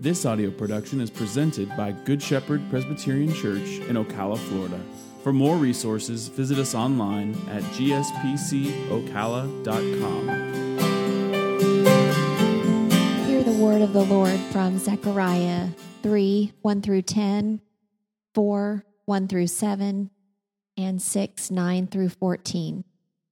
This audio production is presented by Good Shepherd Presbyterian Church in Ocala, Florida. For more resources, visit us online at gspcocala.com. Hear the word of the Lord from Zechariah 3, 1 through 10, 4, 1 through 7, and 6, 9 through 14.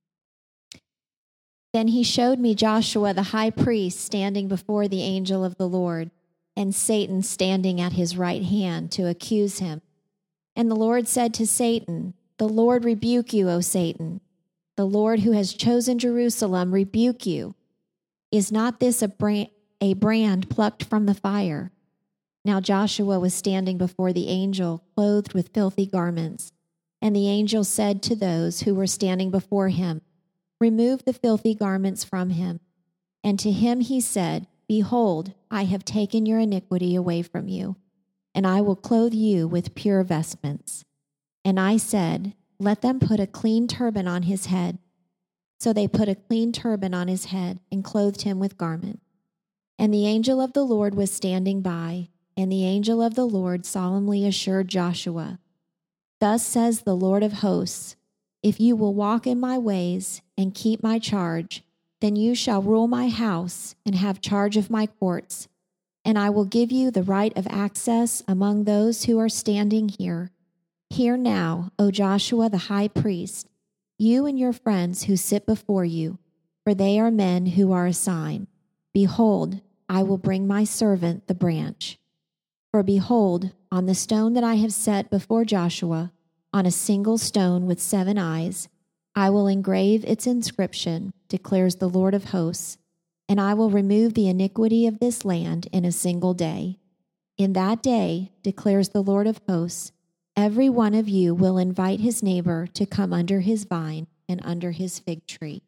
Then he showed me Joshua the high priest standing before the angel of the Lord, and Satan standing at his right hand to accuse him. And the Lord said to Satan, "The Lord rebuke you, O Satan. The Lord who has chosen Jerusalem rebuke you. Is not this a brand plucked from the fire?" Now Joshua was standing before the angel, clothed with filthy garments. And the angel said to those who were standing before him, "Remove the filthy garments from him." And to him he said, "Behold, I have taken your iniquity away from you, and I will clothe you with pure vestments." And I said, "Let them put a clean turban on his head." So they put a clean turban on his head and clothed him with garment. And the angel of the Lord was standing by, and the angel of the Lord solemnly assured Joshua, "Thus says the Lord of hosts, if you will walk in my ways and keep my charge, then you shall rule my house and have charge of my courts, and I will give you the right of access among those who are standing here. Hear now, O Joshua the high priest, you and your friends who sit before you, for they are men who are a sign. Behold, I will bring my servant the branch. For behold, on the stone that I have set before Joshua, on a single stone with 7 eyes, I will engrave its inscription, declares the Lord of hosts, and I will remove the iniquity of this land in a single day. In that day, declares the Lord of hosts, every one of you will invite his neighbor to come under his vine and under his fig tree."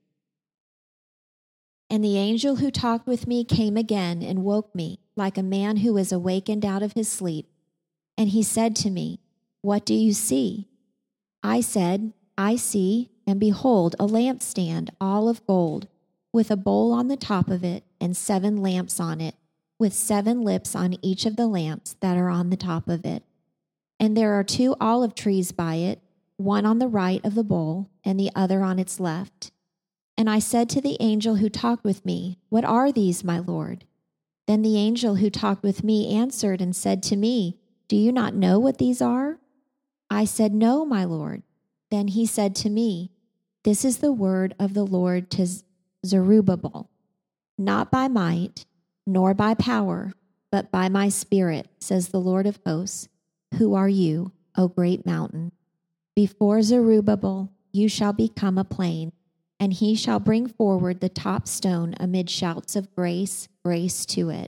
And the angel who talked with me came again and woke me, like a man who is awakened out of his sleep. And he said to me, "What do you see?" I said, "I see, and behold, a lampstand all of gold, with a bowl on the top of it, and 7 lamps on it, with 7 lips on each of the lamps that are on the top of it. And there are 2 olive trees by it, one on the right of the bowl, and the other on its left." And I said to the angel who talked with me, "What are these, my Lord?" Then the angel who talked with me answered and said to me, "Do you not know what these are?" I said, "No, my Lord." Then he said to me, "This is the word of the Lord to Zerubbabel. Not by might, nor by power, but by my spirit, says the Lord of hosts. Who are you, O great mountain? Before Zerubbabel you shall become a plain, and he shall bring forward the top stone amid shouts of grace, grace to it."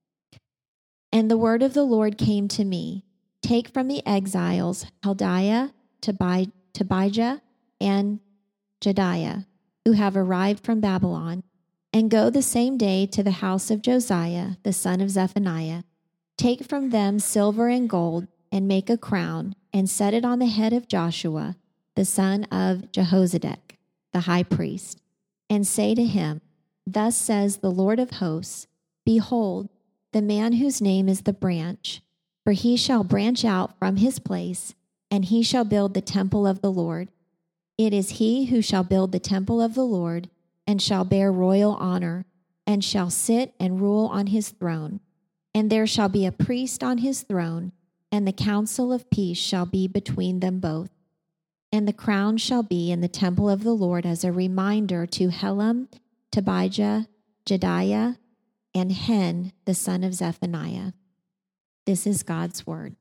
And the word of the Lord came to me, "Take from the exiles Heldaiah, Tobijah, and Jedaiah, who have arrived from Babylon, and go the same day to the house of Josiah, the son of Zephaniah. Take from them silver and gold, and make a crown, and set it on the head of Joshua, the son of Jehozadak, the high priest, and say to him, Thus says the Lord of hosts, Behold, the man whose name is the branch, for he shall branch out from his place, and he shall build the temple of the Lord. It is he who shall build the temple of the Lord, and shall bear royal honor, and shall sit and rule on his throne. And there shall be a priest on his throne, and the council of peace shall be between them both. And the crown shall be in the temple of the Lord as a reminder to Helem, Tobijah, Jedaiah, and Hen, the son of Zephaniah." This is God's word.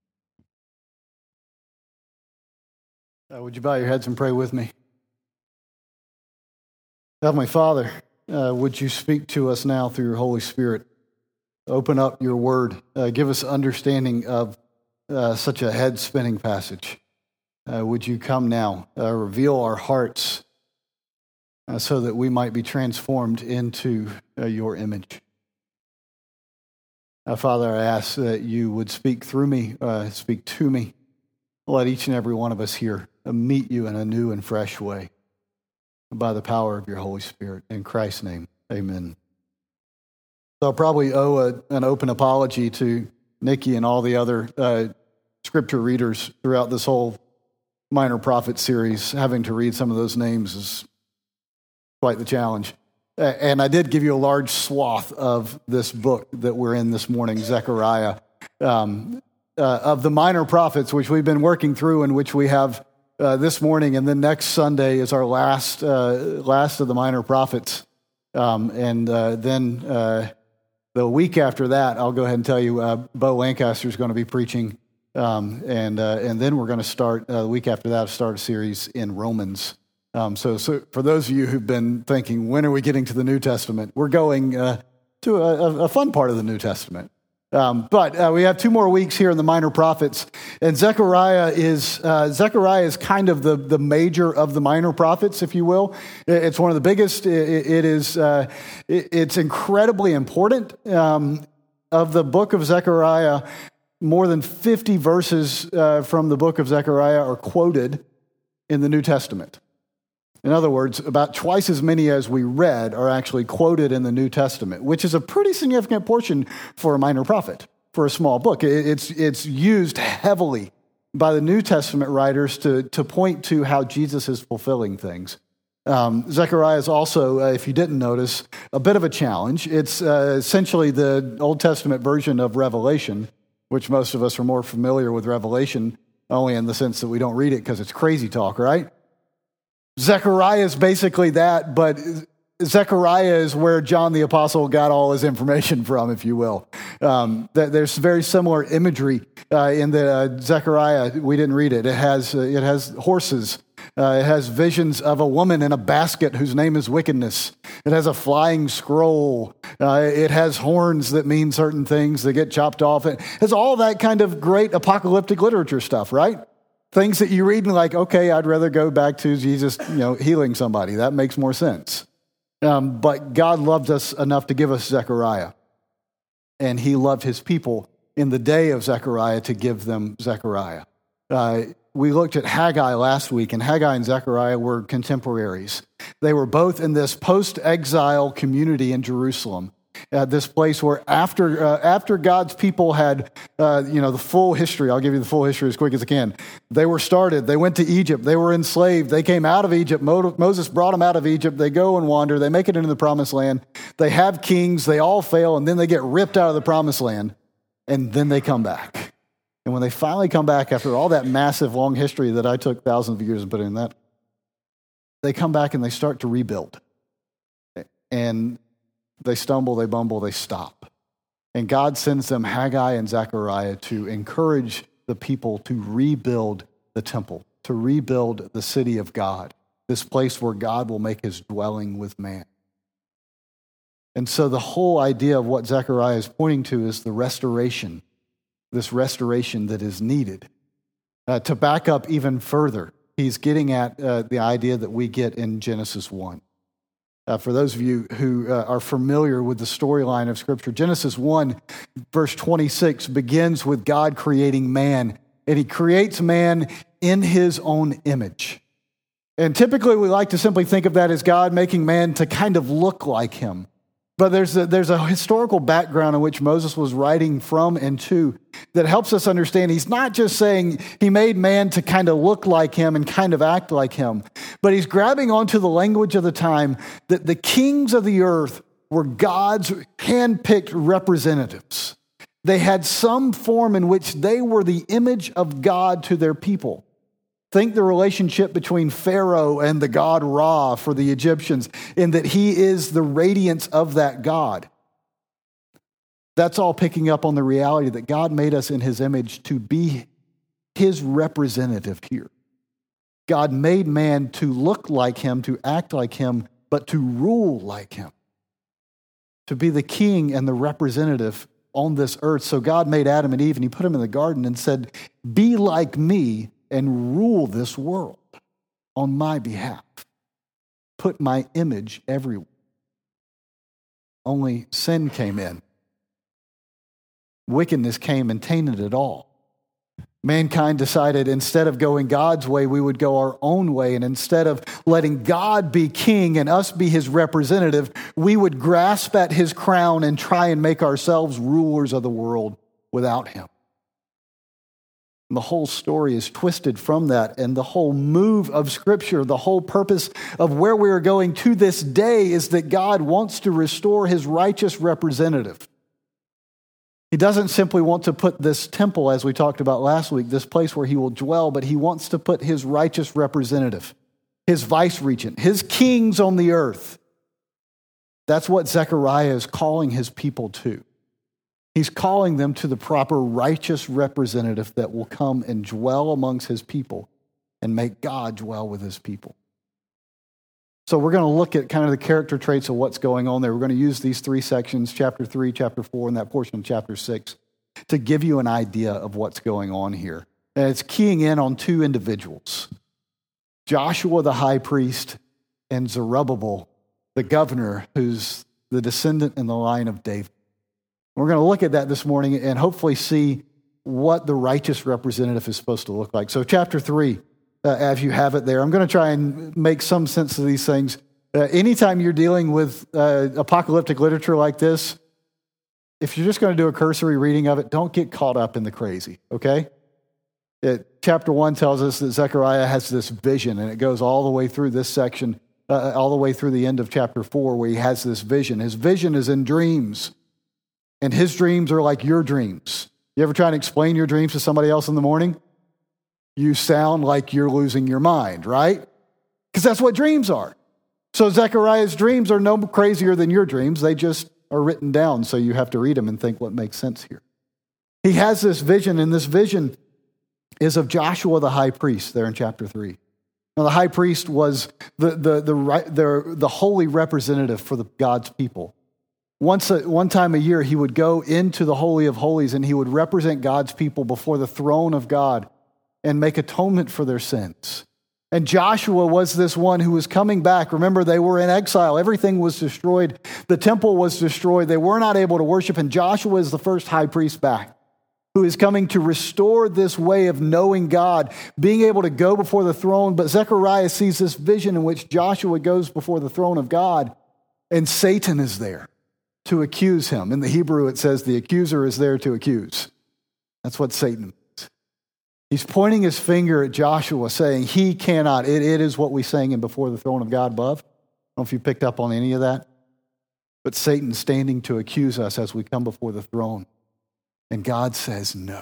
Would you bow your heads and pray with me? Heavenly Father, would you speak to us now through your Holy Spirit? Open up your word. Give us understanding of such a head-spinning passage. Would you come now, reveal our hearts so that we might be transformed into your image. Father, I ask that you would speak through me, speak to me. Let each and every one of us here meet you in a new and fresh way by the power of your Holy Spirit. In Christ's name, amen. So I'll probably owe an open apology to Nikki and all the other scripture readers throughout this whole Minor Prophet series. Having to read some of those names is quite the challenge. And I did give you a large swath of this book that we're in this morning, Zechariah, of the Minor Prophets, which we've been working through and which we have this morning. And then next Sunday is our last of the Minor Prophets. Then the week after that, I'll go ahead and tell you, Bo Lancaster is going to be preaching. And then we're going to start, the week after that, start a series in Romans. So for those of you who've been thinking, when are we getting to the New Testament? We're going to a fun part of the New Testament. But we have 2 more weeks here in the Minor Prophets, and Zechariah is kind of the major of the Minor Prophets, if you will. It's one of the biggest. It's incredibly important. Of the book of Zechariah, more than 50 verses from the book of Zechariah are quoted in the New Testament. In other words, about twice as many as we read are actually quoted in the New Testament, which is a pretty significant portion for a minor prophet, for a small book. It's used heavily by the New Testament writers to point to how Jesus is fulfilling things. Zechariah is also, if you didn't notice, a bit of a challenge. It's essentially the Old Testament version of Revelation, which most of us are more familiar with Revelation, only in the sense that we don't read it because it's crazy talk, right? Zechariah is basically that, but Zechariah is where John the Apostle got all his information from, if you will. There's very similar imagery in the Zechariah. We didn't read it. It has horses. It has visions of a woman in a basket whose name is wickedness. It has a flying scroll. It has horns that mean certain things that get chopped off. It has all that kind of great apocalyptic literature stuff, right? Things that you read and like, okay, I'd rather go back to Jesus, healing somebody. That makes more sense. But God loved us enough to give us Zechariah. And he loved his people in the day of Zechariah to give them Zechariah. We looked at Haggai last week, and Haggai and Zechariah were contemporaries. They were both in this post-exile community in Jerusalem. This place where after God's people had, the full history, I'll give you the full history as quick as I can. They were started. They went to Egypt. They were enslaved. They came out of Egypt. Moses brought them out of Egypt. They go and wander. They make it into the promised land. They have kings. They all fail, and then they get ripped out of the promised land, and then they come back. And when they finally come back after all that massive long history that I took thousands of years and put in that, they come back and they start to rebuild. And they stumble, they bumble, they stop. And God sends them Haggai and Zechariah to encourage the people to rebuild the temple, to rebuild the city of God, this place where God will make his dwelling with man. And so the whole idea of what Zechariah is pointing to is the restoration, this restoration that is needed. To back up even further, he's getting at the idea that we get in Genesis 1. For those of you who are familiar with the storyline of Scripture, Genesis 1, verse 26 begins with God creating man, and he creates man in his own image. And typically we like to simply think of that as God making man to kind of look like him. But there's a historical background in which Moses was writing from and to that helps us understand he's not just saying he made man to kind of look like him and kind of act like him, but he's grabbing onto the language of the time that the kings of the earth were God's handpicked representatives. They had some form in which they were the image of God to their people. Think the relationship between Pharaoh and the god Ra for the Egyptians, in that he is the radiance of that God. That's all picking up on the reality that God made us in his image to be his representative here. God made man to look like him, to act like him, but to rule like him, to be the king and the representative on this earth. So God made Adam and Eve, and he put them in the garden and said, be like me and rule this world on my behalf. Put my image everywhere. Only sin came in. Wickedness came and tainted it all. Mankind decided instead of going God's way, we would go our own way. And instead of letting God be king and us be his representative, we would grasp at his crown and try and make ourselves rulers of the world without him. And the whole story is twisted from that. And the whole move of Scripture, the whole purpose of where we are going to this day is that God wants to restore his righteous representative. He doesn't simply want to put this temple, as we talked about last week, this place where he will dwell, but he wants to put his righteous representative, his vice-regent, his kings on the earth. That's what Zechariah is calling his people to. He's calling them to the proper righteous representative that will come and dwell amongst his people and make God dwell with his people. So we're going to look at kind of the character traits of what's going on there. We're going to use these three sections, chapter 3, chapter 4, and that portion of chapter 6, to give you an idea of what's going on here. And it's keying in on two individuals, Joshua the high priest and Zerubbabel, the governor, who's the descendant in the line of David. We're going to look at that this morning and hopefully see what the righteous representative is supposed to look like. So chapter 3, as you have it there, I'm going to try and make some sense of these things. Anytime you're dealing with apocalyptic literature like this, if you're just going to do a cursory reading of it, don't get caught up in the crazy, okay? Chapter 1 tells us that Zechariah has this vision, and it goes all the way through this section, all the way through the end of chapter 4, where he has this vision. His vision is in dreams. And his dreams are like your dreams. You ever try and explain your dreams to somebody else in the morning? You sound like you're losing your mind, right? Because that's what dreams are. So Zechariah's dreams are no crazier than your dreams. They just are written down, so you have to read them and think what makes sense here. He has this vision, and this vision is of Joshua the high priest there in chapter 3. Now, the high priest was the holy representative for God's people. One time a year, he would go into the Holy of Holies and he would represent God's people before the throne of God and make atonement for their sins. And Joshua was this one who was coming back. Remember, they were in exile. Everything was destroyed. The temple was destroyed. They were not able to worship. And Joshua is the first high priest back, who is coming to restore this way of knowing God, being able to go before the throne. But Zechariah sees this vision in which Joshua goes before the throne of God, and Satan is there to accuse him. In the Hebrew, it says the accuser is there to accuse. That's what Satan means. He's pointing his finger at Joshua, saying he cannot. It is what we sang in Before the Throne of God above. I don't know if you picked up on any of that. But Satan's standing to accuse us as we come before the throne. And God says no.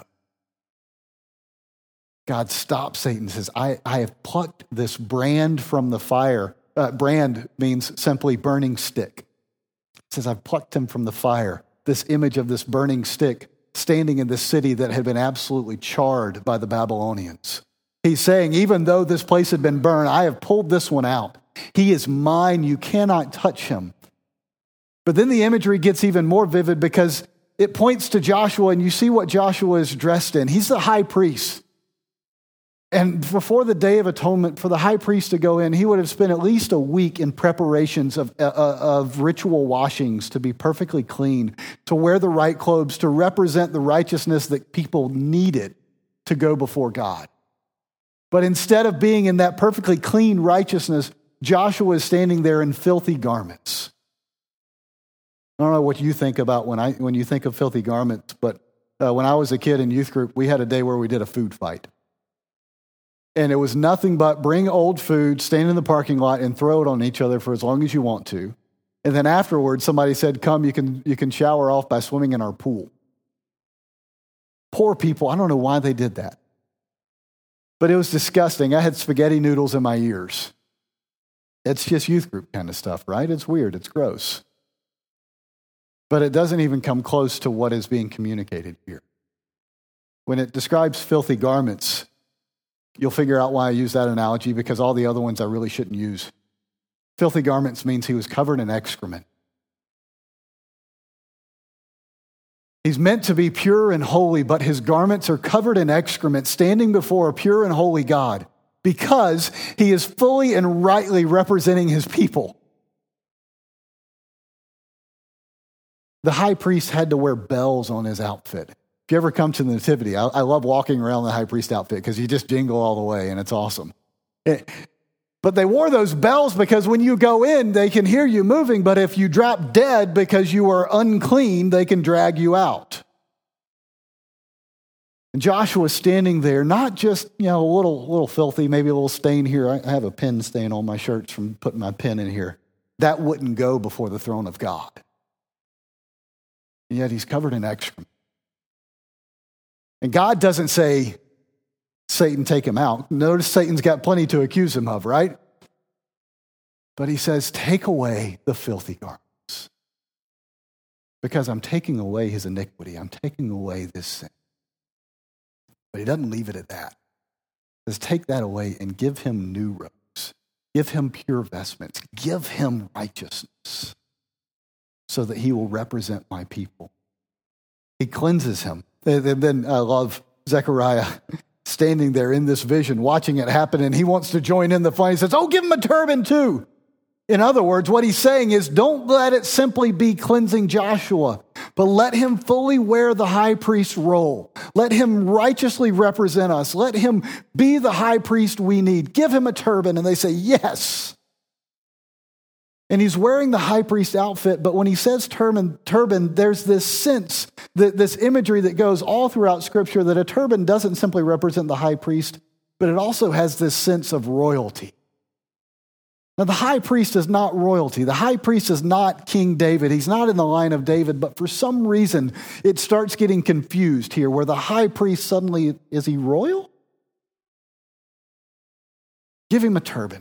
God stops Satan and says, I have plucked this brand from the fire. Brand means simply burning stick. It says, I've plucked him from the fire. This image of this burning stick standing in this city that had been absolutely charred by the Babylonians. He's saying, even though this place had been burned, I have pulled this one out. He is mine. You cannot touch him. But then the imagery gets even more vivid because it points to Joshua, and you see what Joshua is dressed in. He's the high priest. And before the Day of Atonement, for the high priest to go in, he would have spent at least a week in preparations of ritual washings to be perfectly clean, to wear the right clothes, to represent the righteousness that people needed to go before God. But instead of being in that perfectly clean righteousness, Joshua is standing there in filthy garments. I don't know what you think about when you think of filthy garments, but when I was a kid in youth group, we had a day where we did a food fight. And it was nothing but bring old food, stand in the parking lot, and throw it on each other for as long as you want to. And then afterwards, somebody said, come, you can shower off by swimming in our pool. Poor people, I don't know why they did that. But it was disgusting. I had spaghetti noodles in my ears. It's just youth group kind of stuff, right? It's weird. It's gross. But it doesn't even come close to what is being communicated here. When it describes filthy garments, you'll figure out why I use that analogy, because all the other ones I really shouldn't use. Filthy garments means he was covered in excrement. He's meant to be pure and holy, but his garments are covered in excrement, standing before a pure and holy God, because he is fully and rightly representing his people. The high priest had to wear bells on his outfit. If you ever come to the Nativity, I love walking around the high priest outfit because you just jingle all the way and it's awesome. But they wore those bells because when you go in, they can hear you moving. But if you drop dead because you are unclean, they can drag you out. And Joshua's standing there, not just, a little filthy, maybe a little stain here. I have a pin stain on my shirts from putting my pen in here. That wouldn't go before the throne of God. And yet he's covered in excrement. And God doesn't say, Satan, take him out. Notice Satan's got plenty to accuse him of, right? But he says, take away the filthy garments. Because I'm taking away his iniquity. I'm taking away this sin. But he doesn't leave it at that. He says, take that away and give him new robes. Give him pure vestments. Give him righteousness so that he will represent my people. He cleanses him. And then I love Zechariah standing there in this vision, watching it happen, and he wants to join in the fun. He says, give him a turban too. In other words, what he's saying is, don't let it simply be cleansing Joshua, but let him fully wear the high priest role. Let him righteously represent us. Let him be the high priest we need. Give him a turban. And they say, yes. And he's wearing the high priest outfit, but when he says turban, there's this sense, this imagery that goes all throughout Scripture that a turban doesn't simply represent the high priest, but it also has this sense of royalty. Now, the high priest is not royalty. The high priest is not King David. He's not in the line of David, but for some reason, it starts getting confused here, where the high priest suddenly, is he royal? Give him a turban.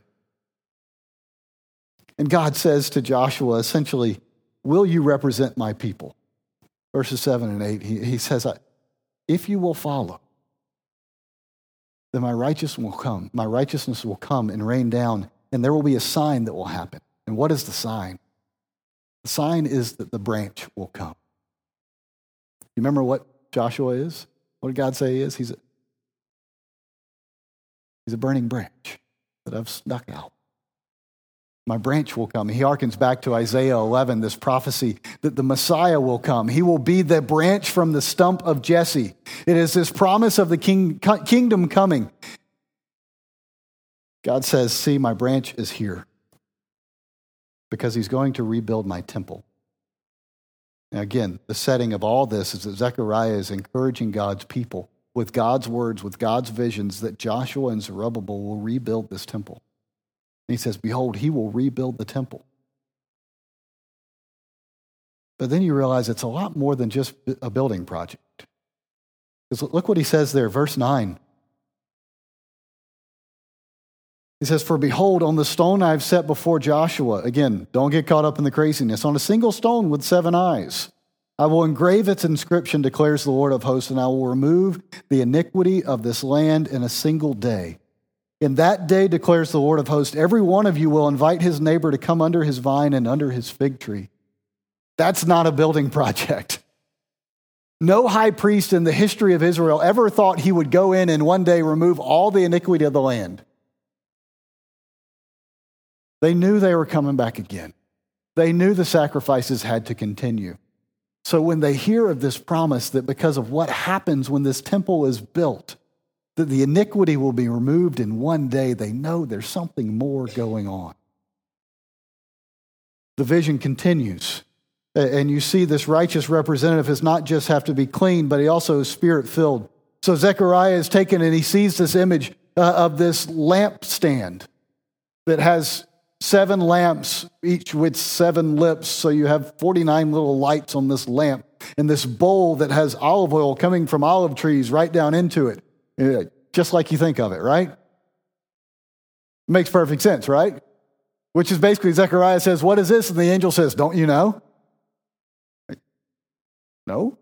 And God says to Joshua, essentially, will you represent my people? Verses 7 and 8, he says, if you will follow, then my righteousness will come and rain down, and there will be a sign that will happen. And what is the sign? The sign is that the branch will come. You remember what Joshua is? What did God say he is? He's a burning branch that I've snuck out. My branch will come. He harkens back to Isaiah 11, this prophecy that the Messiah will come. He will be the branch from the stump of Jesse. It is this promise of the kingdom coming. God says, see, my branch is here because he's going to rebuild my temple. Now again, the setting of all this is that Zechariah is encouraging God's people with God's words, with God's visions, that Joshua and Zerubbabel will rebuild this temple. And he says, behold, he will rebuild the temple. But then you realize it's a lot more than just a building project. Because look what he says there, verse 9. He says, for behold, on the stone I have set before Joshua. Again, don't get caught up in the craziness. On a single stone with 7 eyes, I will engrave its inscription, declares the Lord of hosts, and I will remove the iniquity of this land in a single day. In that day, declares the Lord of hosts, every one of you will invite his neighbor to come under his vine and under his fig tree. That's not a building project. No high priest in the history of Israel ever thought he would go in and one day remove all the iniquity of the land. They knew they were coming back again. They knew the sacrifices had to continue. So when they hear of this promise that because of what happens when this temple is built, that the iniquity will be removed in one day, they know there's something more going on. The vision continues. And you see this righteous representative does not just have to be clean, but he also is spirit-filled. So Zechariah is taken and he sees this image of this lampstand that has 7 lamps, each with 7 lips. So you have 49 little lights on this lamp, and this bowl that has olive oil coming from olive trees right down into it. Just like you think of it, right? Makes perfect sense, right? Which is basically Zechariah says, what is this? And the angel says, don't you know? No.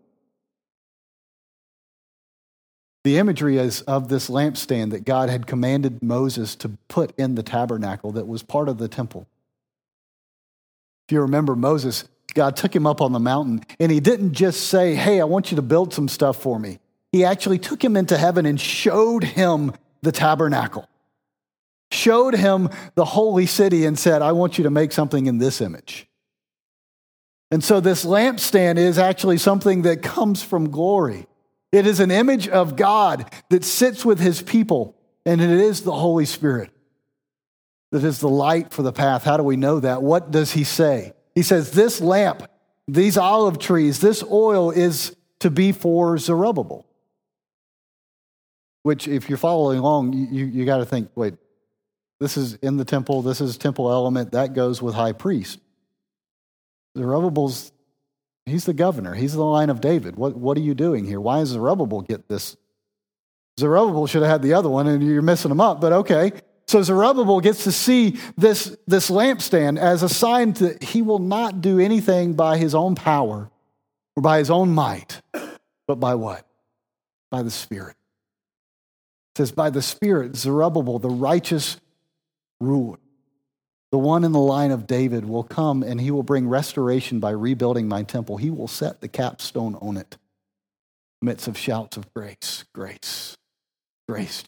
The imagery is of this lampstand that God had commanded Moses to put in the tabernacle that was part of the temple. If you remember Moses, God took him up on the mountain, and he didn't just say, hey, I want you to build some stuff for me. He actually took him into heaven and showed him the tabernacle, showed him the holy city, and said, I want you to make something in this image. And so this lampstand is actually something that comes from glory. It is an image of God that sits with his people, and it is the Holy Spirit that is the light for the path. How do we know that? What does he say? He says, this lamp, these olive trees, this oil is to be for Zerubbabel. Which, if you're following along, you got to think, wait, this is in the temple, this is temple element, that goes with high priest. Zerubbabel's, he's the governor, he's the line of David. What are you doing here? Why does Zerubbabel get this? Zerubbabel should have had the other one, and you're messing them up, but okay. So Zerubbabel gets to see this lampstand as a sign that he will not do anything by his own power or by his own might, but by what? By the Spirit. It says, by the Spirit, Zerubbabel, the righteous ruler, the one in the line of David, will come and he will bring restoration by rebuilding my temple. He will set the capstone on it amidst of shouts of grace, grace, grace.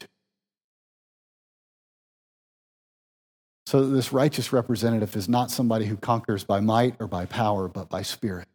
So this righteous representative is not somebody who conquers by might or by power, but by Spirit.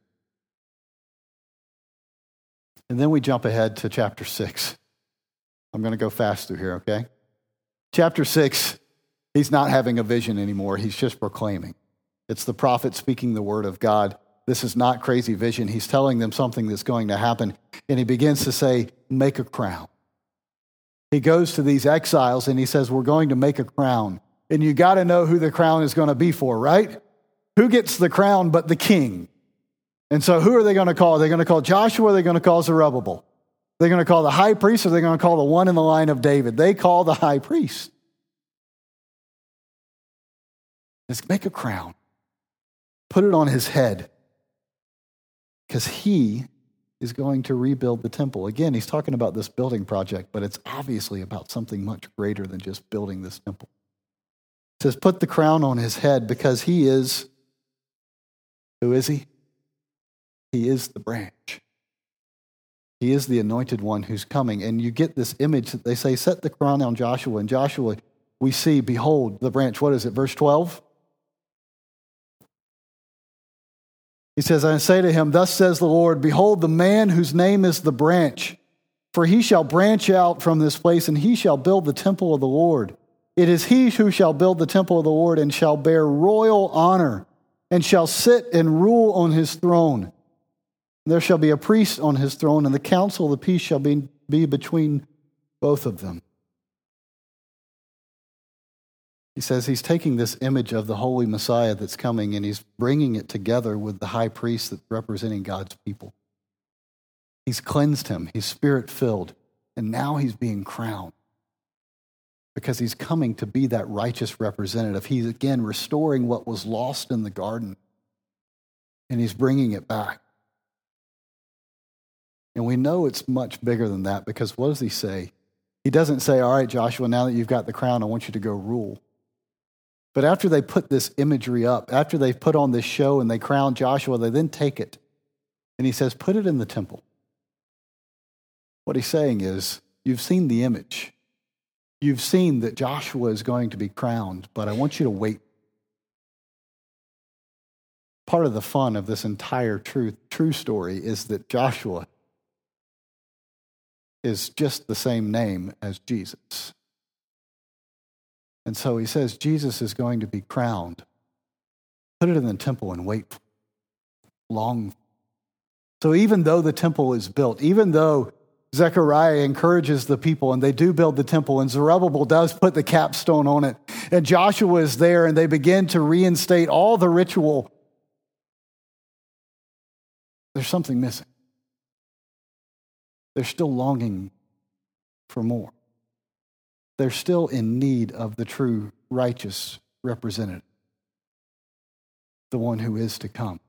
And then we jump ahead to chapter 6. I'm going to go fast through here, okay? Chapter 6, he's not having a vision anymore. He's just proclaiming. It's the prophet speaking the word of God. This is not crazy vision. He's telling them something that's going to happen. And he begins to say, make a crown. He goes to these exiles and he says, we're going to make a crown. And you got to know who the crown is going to be for, right? Who gets the crown but the king? And so who are they going to call? Are they going to call Joshua or are they going to call Zerubbabel? They're going to call the high priest or they're going to call the one in the line of David? They call the high priest. Let's make a crown. Put it on his head. Because he is going to rebuild the temple. Again, he's talking about this building project, but it's obviously about something much greater than just building this temple. It says, put the crown on his head because he is, who is he? He is the branch. He is the anointed one who's coming. And you get this image that they say, set the crown on Joshua. And Joshua, we see, behold, the branch. What is it, verse 12? He says, I say to him, thus says the Lord, behold, the man whose name is the branch. For he shall branch out from this place, and he shall build the temple of the Lord. It is he who shall build the temple of the Lord, and shall bear royal honor, and shall sit and rule on his throne. There shall be a priest on his throne, and the counsel of the peace shall be between both of them. He says he's taking this image of the holy Messiah that's coming, and he's bringing it together with the high priest that's representing God's people. He's cleansed him. He's Spirit-filled, and now he's being crowned because he's coming to be that righteous representative. He's, again, restoring what was lost in the garden, and he's bringing it back. And we know it's much bigger than that because what does he say? He doesn't say, all right, Joshua, now that you've got the crown, I want you to go rule. But after they put this imagery up, after they put on this show and they crown Joshua, they then take it. And he says, put it in the temple. What he's saying is, you've seen the image. You've seen that Joshua is going to be crowned, but I want you to wait. Part of the fun of this entire true story is that Joshua is just the same name as Jesus. And so he says Jesus is going to be crowned. Put it in the temple and wait long. So even though the temple is built, even though Zechariah encourages the people and they do build the temple and Zerubbabel does put the capstone on it and Joshua is there and they begin to reinstate all the ritual, there's something missing. They're still longing for more. They're still in need of the true righteous representative, the one who is to come.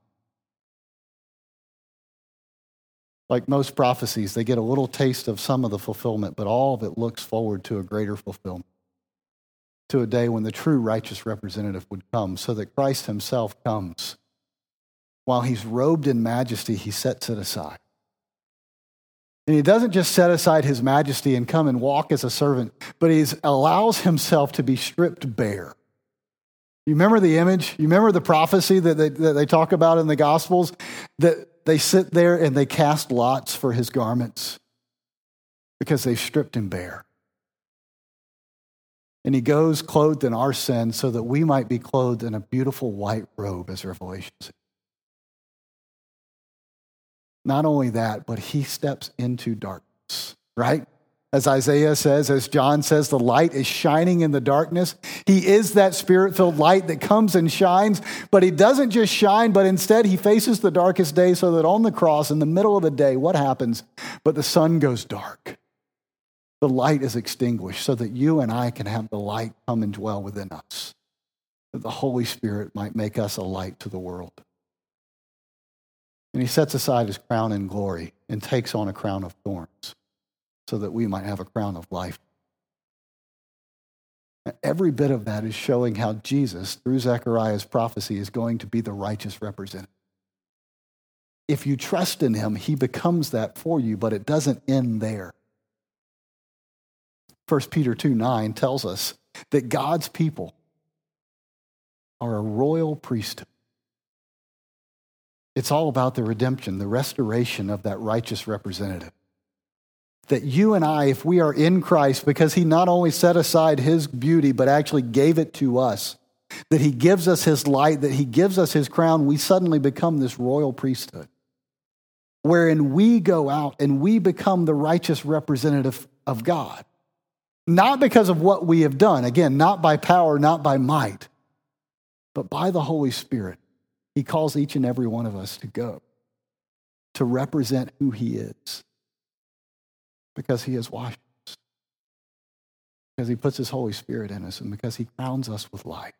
Like most prophecies, they get a little taste of some of the fulfillment, but all of it looks forward to a greater fulfillment, to a day when the true righteous representative would come, so that Christ himself comes. While he's robed in majesty, he sets it aside. And he doesn't just set aside his majesty and come and walk as a servant, but he allows himself to be stripped bare. You remember the image? You remember the prophecy that they talk about in the Gospels? That they sit there and they cast lots for his garments. because they've stripped him bare. And he goes clothed in our sin so that we might be clothed in a beautiful white robe, as Revelation says. Not only that, but he steps into darkness, right? As Isaiah says, as John says, the light is shining in the darkness. He is that spirit-filled light that comes and shines, but he doesn't just shine, but instead he faces the darkest day so that on the cross, in the middle of the day, what happens? But the sun goes dark. The light is extinguished so that you and I can have the light come and dwell within us, that the Holy Spirit might make us a light to the world. And he sets aside his crown in glory and takes on a crown of thorns so that we might have a crown of life. Every bit of that is showing how Jesus, through Zechariah's prophecy, is going to be the righteous representative. If you trust in him, he becomes that for you, but it doesn't end there. 1 Peter 2:9 tells us that God's people are a royal priesthood. It's all about the redemption, the restoration of that righteous representative. That you and I, if we are in Christ, because he not only set aside his beauty, but actually gave it to us, that he gives us his light, that he gives us his crown, we suddenly become this royal priesthood, wherein we go out and we become the righteous representative of God. Not because of what we have done, again, not by power, not by might, but by the Holy Spirit. He calls each and every one of us to go, to represent who he is. Because he has washed us, because he puts his Holy Spirit in us, and because he crowns us with light.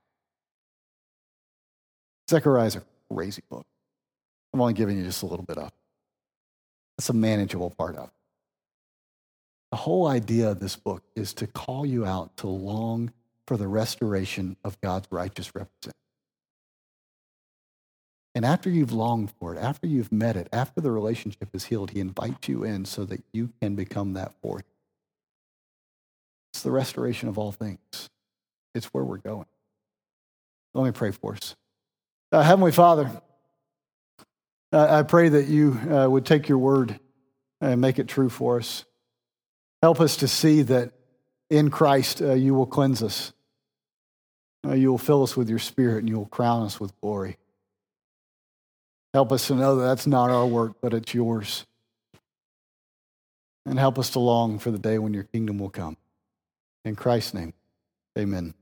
Zechariah is a crazy book. I'm only giving you just a little bit of it. That's a manageable part of it. The whole idea of this book is to call you out to long for the restoration of God's righteous representative. And after you've longed for it, after you've met it, after the relationship is healed, he invites you in so that you can become that for him. It's the restoration of all things. It's where we're going. Let me pray for us. Heavenly Father, I pray that you would take your word and make it true for us. Help us to see that in Christ you will cleanse us. You will fill us with your Spirit and you will crown us with glory. Help us to know that that's not our work, but it's yours. And help us to long for the day when your kingdom will come. In Christ's name, amen.